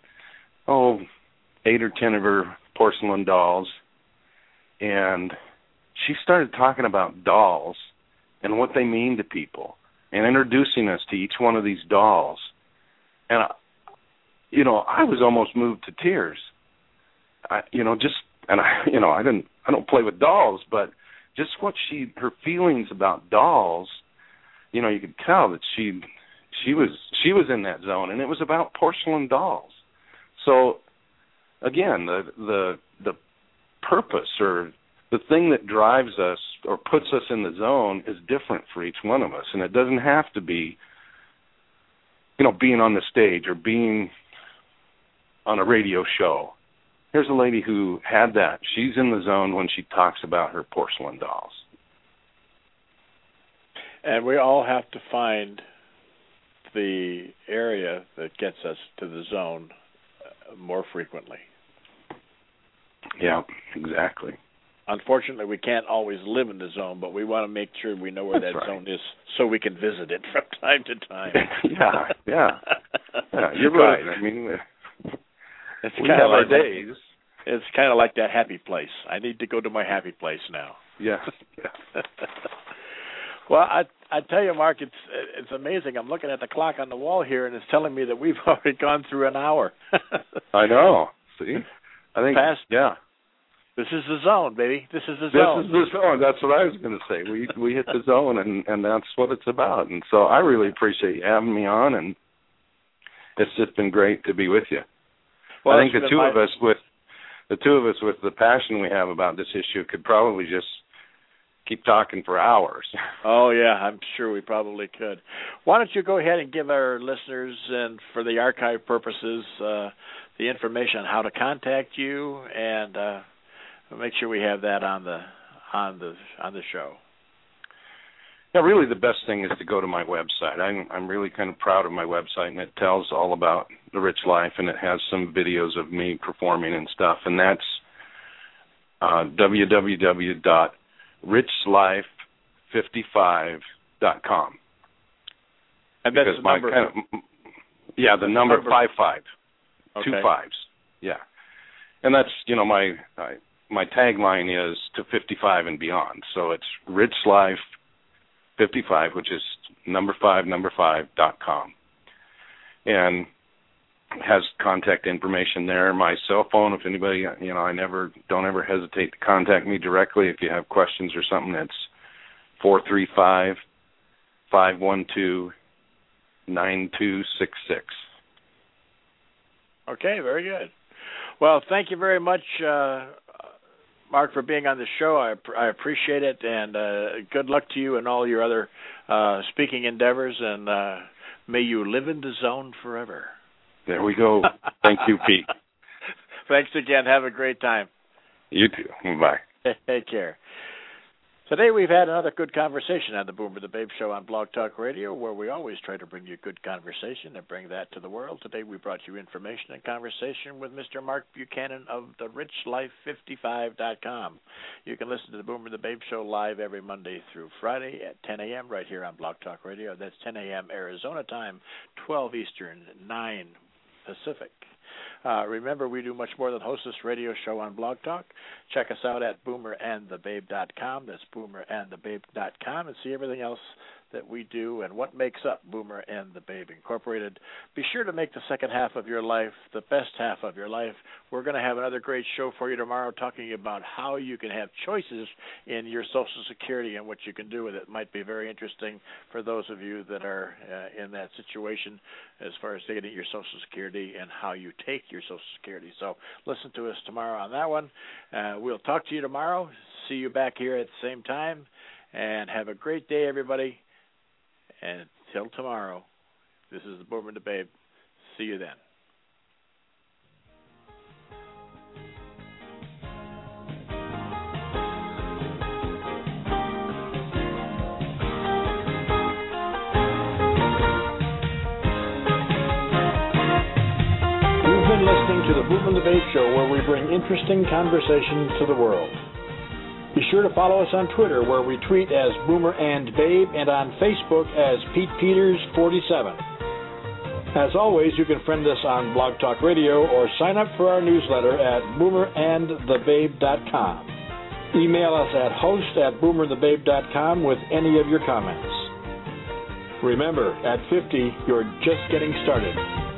8 or 10 of her porcelain dolls, and she started talking about dolls and what they mean to people, and introducing us to each one of these dolls, and I was almost moved to tears. I don't play with dolls, but just what her feelings about dolls, you know, you could tell that she was in that zone, and it was about porcelain dolls. So again, the purpose or the thing that drives us or puts us in the zone is different for each one of us, and it doesn't have to be, you know, being on the stage or being on a radio show. Here's a lady who had that. She's in the zone when she talks about her porcelain dolls. And we all have to find the area that gets us to the zone more frequently. Yeah, exactly. Unfortunately, we can't always live in the zone, but we want to make sure we know where that zone is so we can visit it from time to time. Yeah, you're right. I mean, it's we have our days. It's kind of like that happy place. I need to go to my happy place now. Yeah. Well, I tell you, Mark, it's amazing. I'm looking at the clock on the wall here, and it's telling me that we've already gone through an hour. I know. See? I think, yeah. This is the zone, baby. This is the zone. This is the zone. That's what I was going to say. We hit the zone, and that's what it's about. And so I really appreciate you having me on, and it's just been great to be with you. Well, I think the two of us with the passion we have about this issue could probably just keep talking for hours. Oh, yeah, I'm sure we probably could. Why don't you go ahead and give our listeners, and for the archive purposes, the information on how to contact you, and make sure we have that on the show. Yeah, really the best thing is to go to my website. I'm really kind of proud of my website, and it tells all about the Rich Life, and it has some videos of me performing and stuff, and that's www.richlife55.com. And that's the number? The number 55. Okay. 2 5s. Yeah. And that's, you know, my tagline is to 55 and beyond. So it's Rich Life 55, which is number 5.com. And has contact information there. My cell phone, if anybody, you know, don't ever hesitate to contact me directly if you have questions or something. It's 435-512-9266. Okay, very good. Well, thank you very much, Mark, for being on the show. I appreciate it, and good luck to you and all your other speaking endeavors, and may you live in the zone forever. There we go. Thank you, Pete. Thanks again. Have a great time. You too. Bye. Take care. Today we've had another good conversation on the Boomer the Babe Show on Blog Talk Radio, where we always try to bring you good conversation and bring that to the world. Today we brought you information and conversation with Mr. Mark Buchanan of the richlife55.com. You can listen to the Boomer the Babe Show live every Monday through Friday at 10 a.m. right here on Blog Talk Radio. That's 10 a.m. Arizona time, 12 Eastern, 9 Pacific. Remember, we do much more than host this radio show on Blog Talk. Check us out at boomerandthebabe.com. That's boomerandthebabe.com, and see everything else that we do and what makes up Boomer and the Babe Incorporated. Be sure to make the second half of your life the best half of your life. We're going to have another great show for you tomorrow talking about how you can have choices in your Social Security and what you can do with it. It might be very interesting for those of you that are in that situation as far as getting your Social Security and how you take your Social Security. So listen to us tomorrow on that one. We'll talk to you tomorrow. See you back here at the same time. And have a great day, everybody. And until tomorrow, this is the Boomer and the Babe. See you then. You've been listening to the Boomer and the Babe Show, where we bring interesting conversation to the world. Be sure to follow us on Twitter, where we tweet as Boomer and Babe, and on Facebook as Pete Peters 47. As always, you can friend us on Blog Talk Radio or sign up for our newsletter at boomerandthebabe.com. Email us at host@boomerandthebabe.com with any of your comments. Remember, at 50, you're just getting started.